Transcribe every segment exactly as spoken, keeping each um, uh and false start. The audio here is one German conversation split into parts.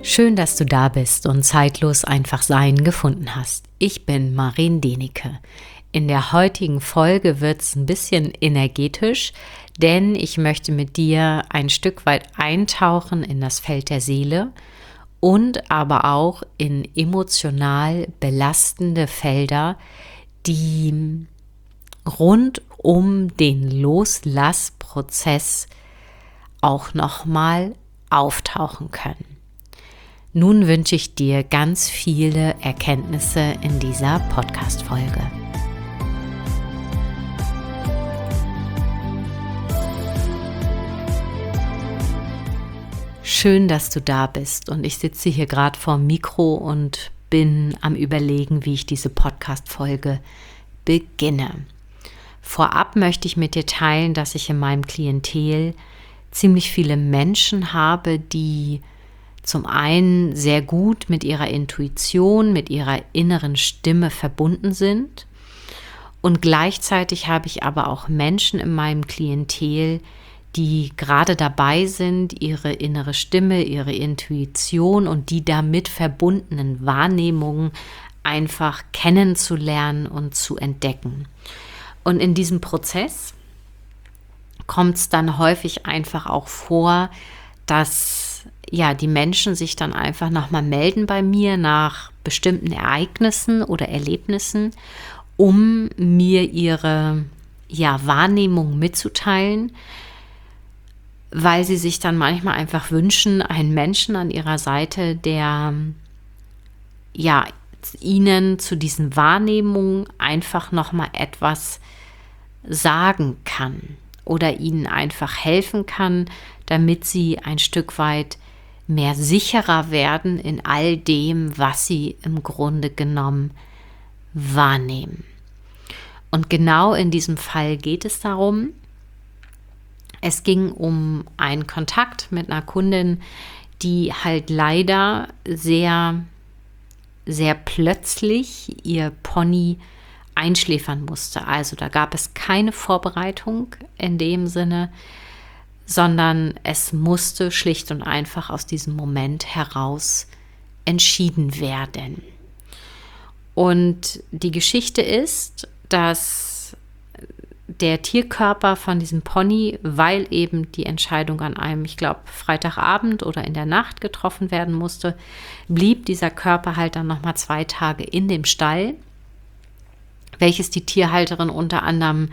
Schön, dass du da bist und zeitlos einfach sein gefunden hast. Ich bin Maren Denike. In der heutigen Folge wird es ein bisschen energetisch, denn ich möchte mit dir ein Stück weit eintauchen in das Feld der Seele und aber auch in emotional belastende Felder, die rund um den Loslassprozess auch nochmal auftauchen können. Nun wünsche ich dir ganz viele Erkenntnisse in dieser Podcast-Folge. Schön, dass du da bist und ich sitze hier gerade vorm Mikro und bin am Überlegen, wie ich diese Podcast-Folge beginne. Vorab möchte ich mit dir teilen, dass ich in meinem Klientel ziemlich viele Menschen habe, die zum einen sehr gut mit ihrer Intuition, mit ihrer inneren Stimme verbunden sind und gleichzeitig habe ich aber auch Menschen in meinem Klientel, die gerade dabei sind, ihre innere Stimme, ihre Intuition und die damit verbundenen Wahrnehmungen einfach kennenzulernen und zu entdecken. Und in diesem Prozess kommt es dann häufig einfach auch vor, dass ja, die Menschen sich dann einfach nochmal melden bei mir nach bestimmten Ereignissen oder Erlebnissen, um mir ihre ja, Wahrnehmung mitzuteilen, weil sie sich dann manchmal einfach wünschen, einen Menschen an ihrer Seite, der ja, ihnen zu diesen Wahrnehmungen einfach nochmal etwas sagen kann oder ihnen einfach helfen kann, damit sie ein Stück weit mehr sicherer werden in all dem, was sie im Grunde genommen wahrnehmen. Und genau in diesem Fall geht es darum, es ging um einen Kontakt mit einer Kundin, die halt leider sehr, sehr plötzlich ihr Pony einschläfern musste. Also da gab es keine Vorbereitung in dem Sinne, sondern es musste schlicht und einfach aus diesem Moment heraus entschieden werden. Und die Geschichte ist, dass der Tierkörper von diesem Pony, weil eben die Entscheidung an einem, ich glaube, Freitagabend oder in der Nacht getroffen werden musste, blieb dieser Körper halt dann nochmal zwei Tage in dem Stall, welches die Tierhalterin unter anderem,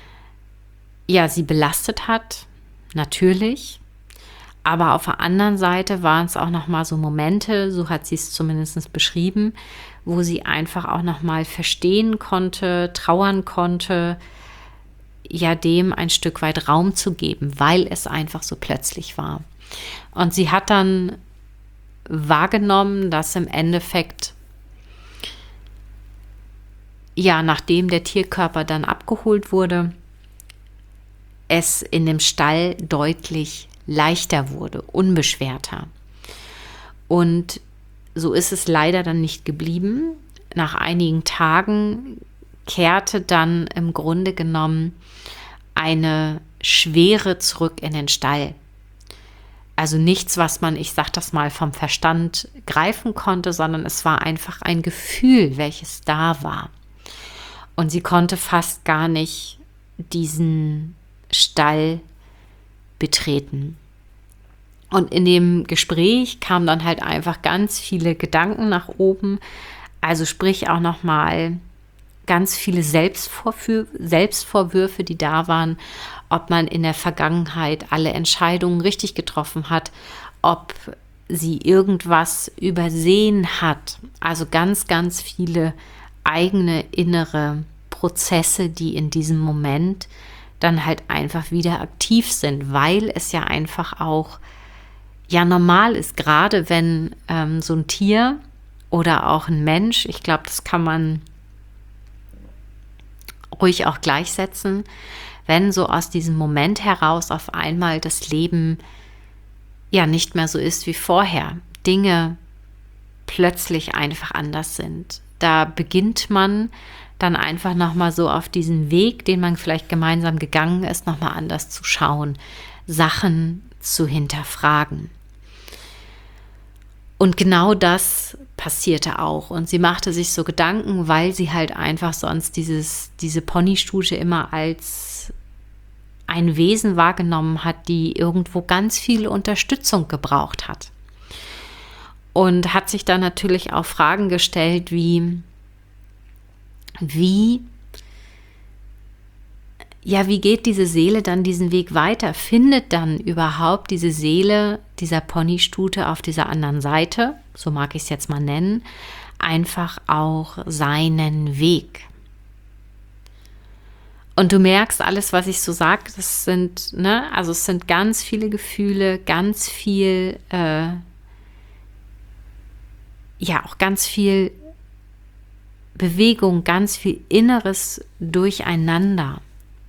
ja, sie belastet hat, natürlich. Aber auf der anderen Seite waren es auch nochmal so Momente, so hat sie es zumindest beschrieben, wo sie einfach auch nochmal verstehen konnte, trauern konnte, ja, dem ein Stück weit Raum zu geben, weil es einfach so plötzlich war. Und sie hat dann wahrgenommen, dass im Endeffekt ja, nachdem der Tierkörper dann abgeholt wurde, es in dem Stall deutlich leichter wurde, unbeschwerter. Und so ist es leider dann nicht geblieben. Nach einigen Tagen kehrte dann im Grunde genommen eine Schwere zurück in den Stall. Also nichts, was man, ich sage das mal, vom Verstand greifen konnte, sondern es war einfach ein Gefühl, welches da war. Und sie konnte fast gar nicht diesen Stall betreten. Und in dem Gespräch kamen dann halt einfach ganz viele Gedanken nach oben. Also sprich auch nochmal ganz viele Selbstvorwürfe, Selbstvorwürfe, die da waren, ob man in der Vergangenheit alle Entscheidungen richtig getroffen hat, ob sie irgendwas übersehen hat. Also ganz, ganz viele eigene innere Prozesse, die in diesem Moment dann halt einfach wieder aktiv sind, weil es ja einfach auch ja normal ist, gerade wenn ähm, so ein Tier oder auch ein Mensch, ich glaube, das kann man ruhig auch gleichsetzen, wenn so aus diesem Moment heraus auf einmal das Leben ja nicht mehr so ist wie vorher, Dinge plötzlich einfach anders sind. Da beginnt man dann einfach nochmal so auf diesen Weg, den man vielleicht gemeinsam gegangen ist, nochmal anders zu schauen, Sachen zu hinterfragen. Und genau das passierte auch. Und sie machte sich so Gedanken, weil sie halt einfach sonst dieses, diese Ponystute immer als ein Wesen wahrgenommen hat, die irgendwo ganz viel Unterstützung gebraucht hat. Und hat sich dann natürlich auch Fragen gestellt, wie, wie, ja, wie geht diese Seele dann diesen Weg weiter? Findet dann überhaupt diese Seele dieser Ponystute auf dieser anderen Seite, so mag ich es jetzt mal nennen, einfach auch seinen Weg? Und du merkst, alles, was ich so sage, das sind, ne, also es sind ganz viele Gefühle, ganz viel, äh, ja, auch ganz viel Bewegung, ganz viel inneres Durcheinander.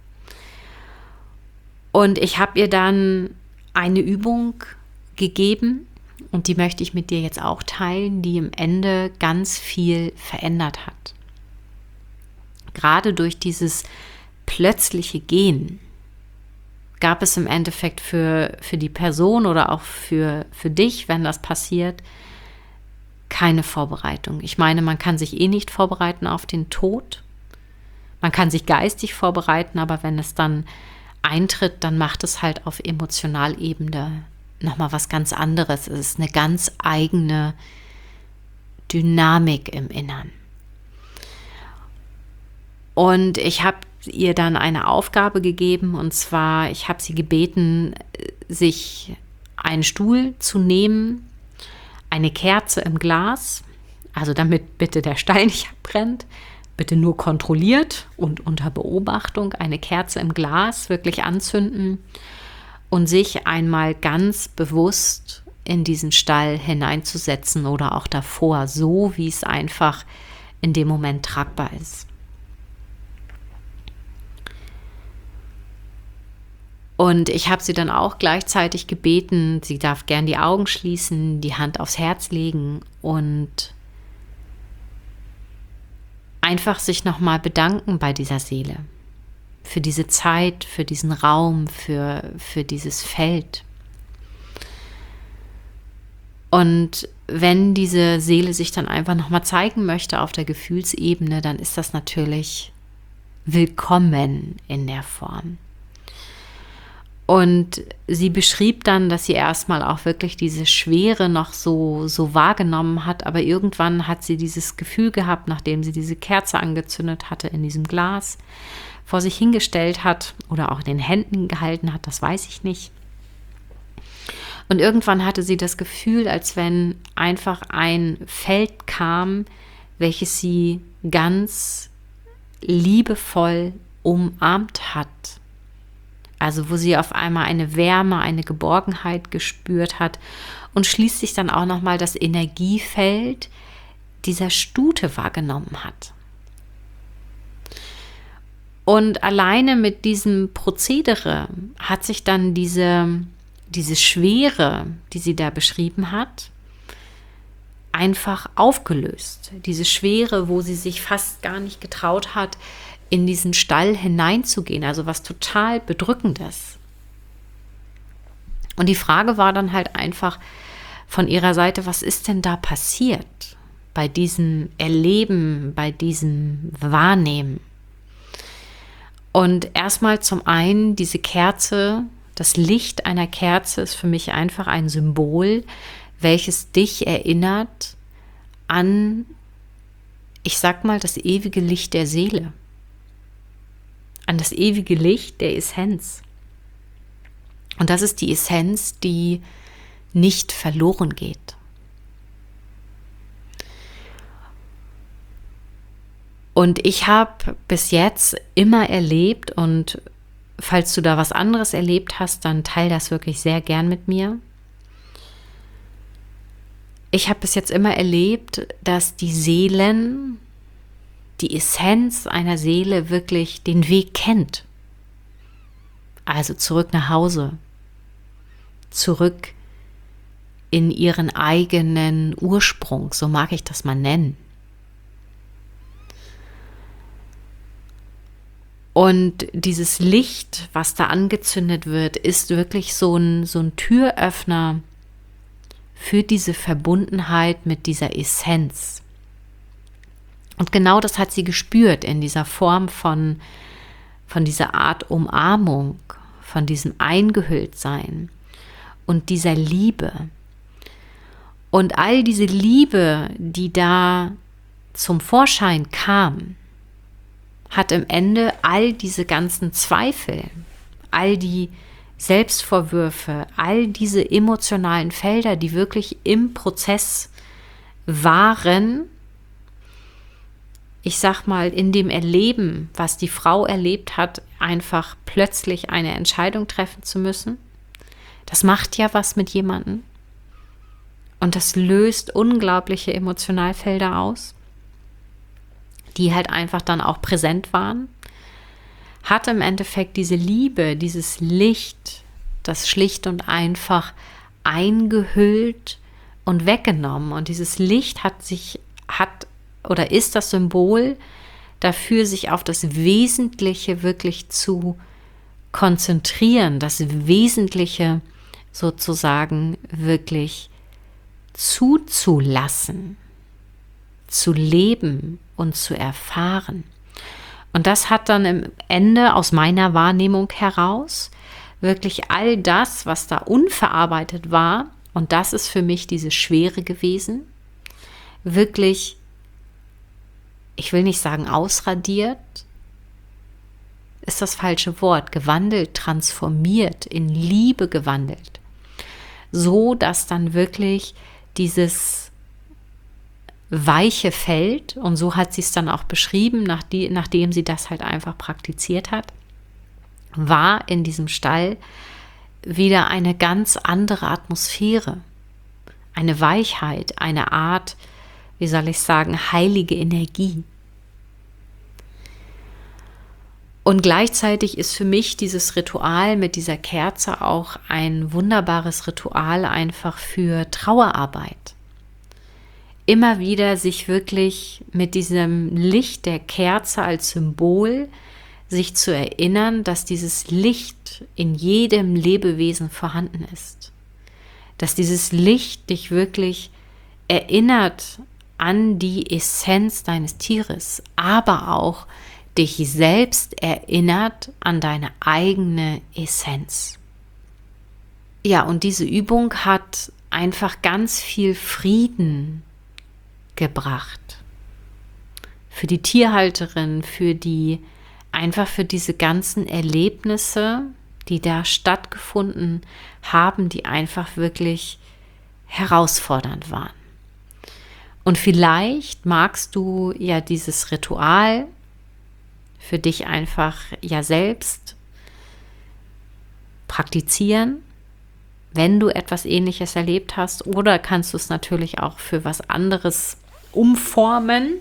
Und ich habe ihr dann eine Übung gegeben und die möchte ich mit dir jetzt auch teilen, die im Ende ganz viel verändert hat. Gerade durch dieses plötzliche Gehen gab es im Endeffekt für, für die Person oder auch für, für dich, wenn das passiert, keine Vorbereitung. Ich meine, man kann sich eh nicht vorbereiten auf den Tod. Man kann sich geistig vorbereiten, aber wenn es dann eintritt, dann macht es halt auf Emotionalebene nochmal was ganz anderes. Es ist eine ganz eigene Dynamik im Innern. Und ich habe ihr dann eine Aufgabe gegeben, und zwar, ich habe sie gebeten, sich einen Stuhl zu nehmen, eine Kerze im Glas, also damit bitte der Stein nicht abbrennt, bitte nur kontrolliert und unter Beobachtung, eine Kerze im Glas wirklich anzünden und sich einmal ganz bewusst in diesen Stall hineinzusetzen oder auch davor, so wie es einfach in dem Moment tragbar ist. Und ich habe sie dann auch gleichzeitig gebeten, sie darf gern die Augen schließen, die Hand aufs Herz legen und einfach sich nochmal bedanken bei dieser Seele. Für diese Zeit, für diesen Raum, für, für dieses Feld. Und wenn diese Seele sich dann einfach nochmal zeigen möchte auf der Gefühlsebene, dann ist das natürlich willkommen in der Form. Und sie beschrieb dann, dass sie erstmal auch wirklich diese Schwere noch so, so wahrgenommen hat, aber irgendwann hat sie dieses Gefühl gehabt, nachdem sie diese Kerze angezündet hatte in diesem Glas, vor sich hingestellt hat oder auch in den Händen gehalten hat, das weiß ich nicht. Und irgendwann hatte sie das Gefühl, als wenn einfach ein Feld kam, welches sie ganz liebevoll umarmt hat. Also wo sie auf einmal eine Wärme, eine Geborgenheit gespürt hat und schließlich dann auch nochmal das Energiefeld dieser Stute wahrgenommen hat. Und alleine mit diesem Prozedere hat sich dann diese, diese Schwere, die sie da beschrieben hat, einfach aufgelöst. Diese Schwere, wo sie sich fast gar nicht getraut hat, in diesen Stall hineinzugehen, also was total Bedrückendes. Und die Frage war dann halt einfach von ihrer Seite, was ist denn da passiert bei diesem Erleben, bei diesem Wahrnehmen? Und erstmal zum einen diese Kerze, das Licht einer Kerze ist für mich einfach ein Symbol, welches dich erinnert an, ich sag mal, das ewige Licht der Seele. An das ewige Licht der Essenz. Und das ist die Essenz, die nicht verloren geht. Und ich habe bis jetzt immer erlebt, und falls du da was anderes erlebt hast, dann teile das wirklich sehr gern mit mir. Ich habe bis jetzt immer erlebt, dass die Seelen, die Essenz einer Seele wirklich den Weg kennt. Also zurück nach Hause, zurück in ihren eigenen Ursprung, so mag ich das mal nennen. Und dieses Licht, was da angezündet wird, ist wirklich so ein, so ein Türöffner für diese Verbundenheit mit dieser Essenz. Und genau das hat sie gespürt in dieser Form von, von dieser Art Umarmung, von diesem Eingehülltsein und dieser Liebe. Und all diese Liebe, die da zum Vorschein kam, hat im Ende all diese ganzen Zweifel, all die Selbstvorwürfe, all diese emotionalen Felder, die wirklich im Prozess waren, ich sag mal, in dem Erleben, was die Frau erlebt hat, einfach plötzlich eine Entscheidung treffen zu müssen. Das macht ja was mit jemandem. Und das löst unglaubliche Emotionalfelder aus, die halt einfach dann auch präsent waren. Hat im Endeffekt diese Liebe, dieses Licht, das schlicht und einfach eingehüllt und weggenommen. Und dieses Licht hat sich, hat oder ist das Symbol dafür, sich auf das Wesentliche wirklich zu konzentrieren, das Wesentliche sozusagen wirklich zuzulassen, zu leben und zu erfahren. Und das hat dann im Ende aus meiner Wahrnehmung heraus wirklich all das, was da unverarbeitet war, und das ist für mich diese Schwere gewesen, wirklich, ich will nicht sagen ausradiert, ist das falsche Wort, gewandelt, transformiert, in Liebe gewandelt, so dass dann wirklich dieses weiche Feld, und so hat sie es dann auch beschrieben, nach die, nachdem sie das halt einfach praktiziert hat, war in diesem Stall wieder eine ganz andere Atmosphäre, eine Weichheit, eine Art, wie soll ich sagen, heilige Energie. Und gleichzeitig ist für mich dieses Ritual mit dieser Kerze auch ein wunderbares Ritual einfach für Trauerarbeit. Immer wieder sich wirklich mit diesem Licht der Kerze als Symbol sich zu erinnern, dass dieses Licht in jedem Lebewesen vorhanden ist. Dass dieses Licht dich wirklich erinnert an die Essenz deines Tieres, aber auch dich selbst erinnert an deine eigene Essenz. Ja, und diese Übung hat einfach ganz viel Frieden gebracht. Für die Tierhalterin, für die, einfach für diese ganzen Erlebnisse, die da stattgefunden haben, die einfach wirklich herausfordernd waren. Und vielleicht magst du ja dieses Ritual für dich einfach ja selbst praktizieren, wenn du etwas Ähnliches erlebt hast, oder kannst du es natürlich auch für was anderes umformen.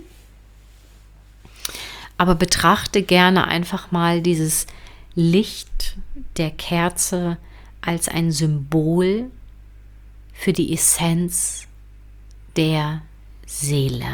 Aber betrachte gerne einfach mal dieses Licht der Kerze als ein Symbol für die Essenz der Seele.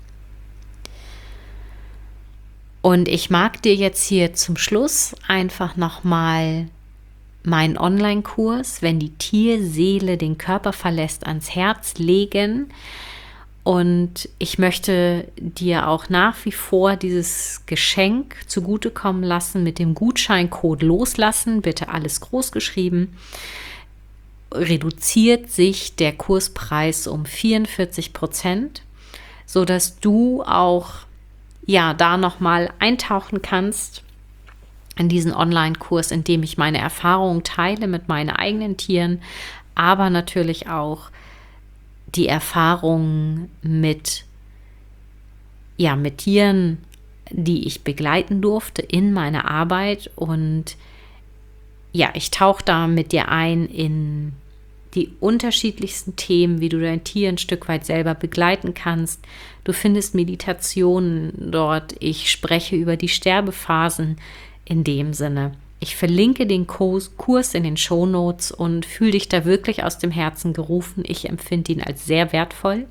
Und ich mag dir jetzt hier zum Schluss einfach nochmal meinen Online-Kurs, wenn die Tierseele den Körper verlässt, ans Herz legen. Und ich möchte dir auch nach wie vor dieses Geschenk zugutekommen lassen mit dem Gutscheincode loslassen, bitte alles groß geschrieben. Reduziert sich der Kurspreis um vierundvierzig Prozent, sodass du auch ja da nochmal eintauchen kannst in diesen Online-Kurs, in dem ich meine Erfahrungen teile mit meinen eigenen Tieren, aber natürlich auch die Erfahrungen mit, ja, mit Tieren, die ich begleiten durfte in meiner Arbeit. Und ja, ich tauche da mit dir ein in die unterschiedlichsten Themen, wie du dein Tier ein Stück weit selber begleiten kannst. Du findest Meditationen dort. Ich spreche über die Sterbephasen in dem Sinne. Ich verlinke den Kurs in den Shownotes und fühle dich da wirklich aus dem Herzen gerufen. Ich empfinde ihn als sehr wertvoll.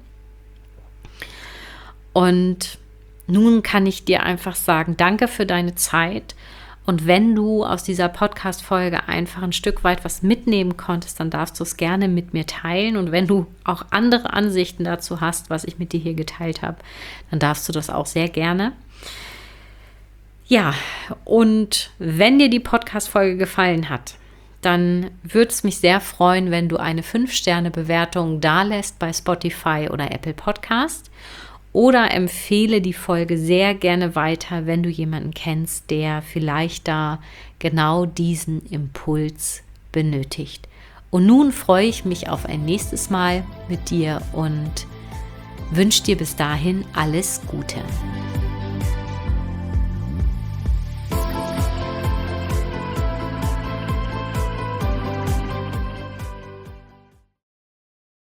Und nun kann ich dir einfach sagen, danke für deine Zeit Und wenn du aus dieser Podcast-Folge einfach ein Stück weit was mitnehmen konntest, dann darfst du es gerne mit mir teilen. Und wenn du auch andere Ansichten dazu hast, was ich mit dir hier geteilt habe, dann darfst du das auch sehr gerne. Ja, und wenn dir die Podcast-Folge gefallen hat, dann würde es mich sehr freuen, wenn du eine fünf Sterne Bewertung dalässt bei Spotify oder Apple Podcast. Oder empfehle die Folge sehr gerne weiter, wenn du jemanden kennst, der vielleicht da genau diesen Impuls benötigt. Und nun freue ich mich auf ein nächstes Mal mit dir und wünsche dir bis dahin alles Gute.